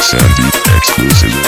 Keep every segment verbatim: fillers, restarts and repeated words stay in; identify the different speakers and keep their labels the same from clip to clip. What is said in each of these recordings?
Speaker 1: Sandeep exclusive.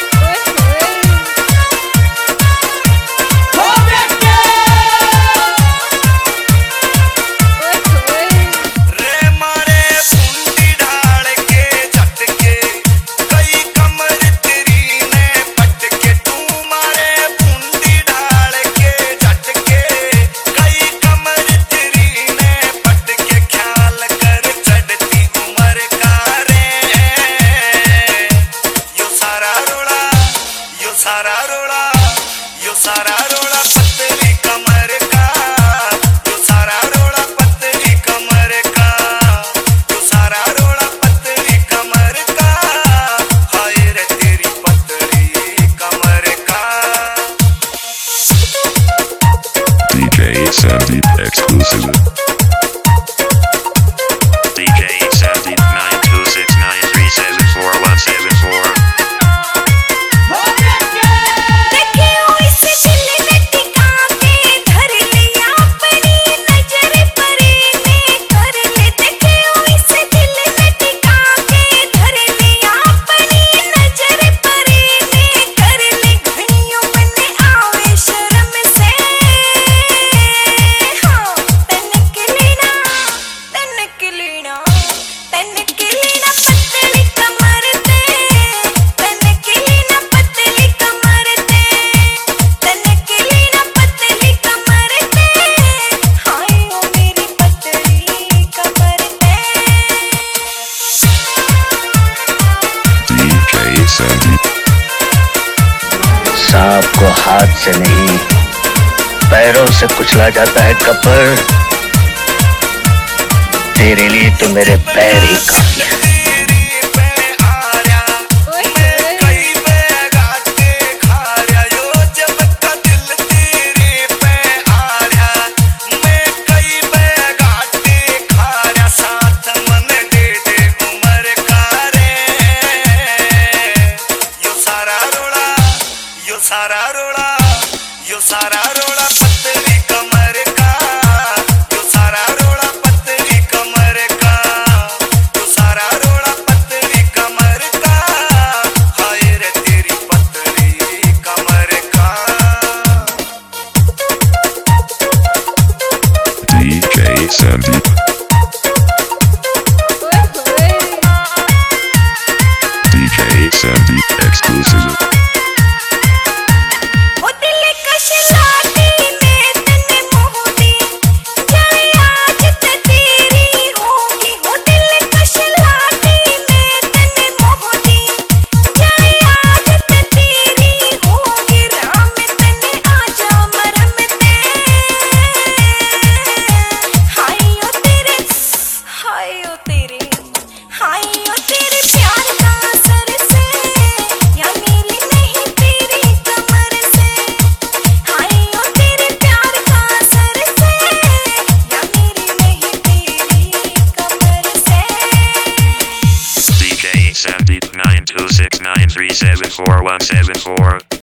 Speaker 2: सारा रोड़ा यो सारा रोड़ा पतली कमर का, यो सारा रोड़ा पतली कमर का, यो सारा रोड़ा पतली कमर का, हाय रे तेरी पतली कमर का।
Speaker 1: D J Sandeep exclusive.
Speaker 3: D J Sandeep nine two six nine three seven four one seven four.
Speaker 4: सांप को हाथ से नहीं पैरों से कुचला जाता है कपर, तेरे लिए तो मेरे पैर ही काफी हैं।
Speaker 2: सारा रोड़ा यो सारा रोड़ा पतली कमर का, यो सारा रोड़ा पतली कमर का, यो सारा रोड़ा पतली कमर का, हाय रे तेरी पतली कमर का।
Speaker 1: D J Sandeep. D J Sandeep exclusive.
Speaker 3: Sandeep nine two six nine three seven four one seven four.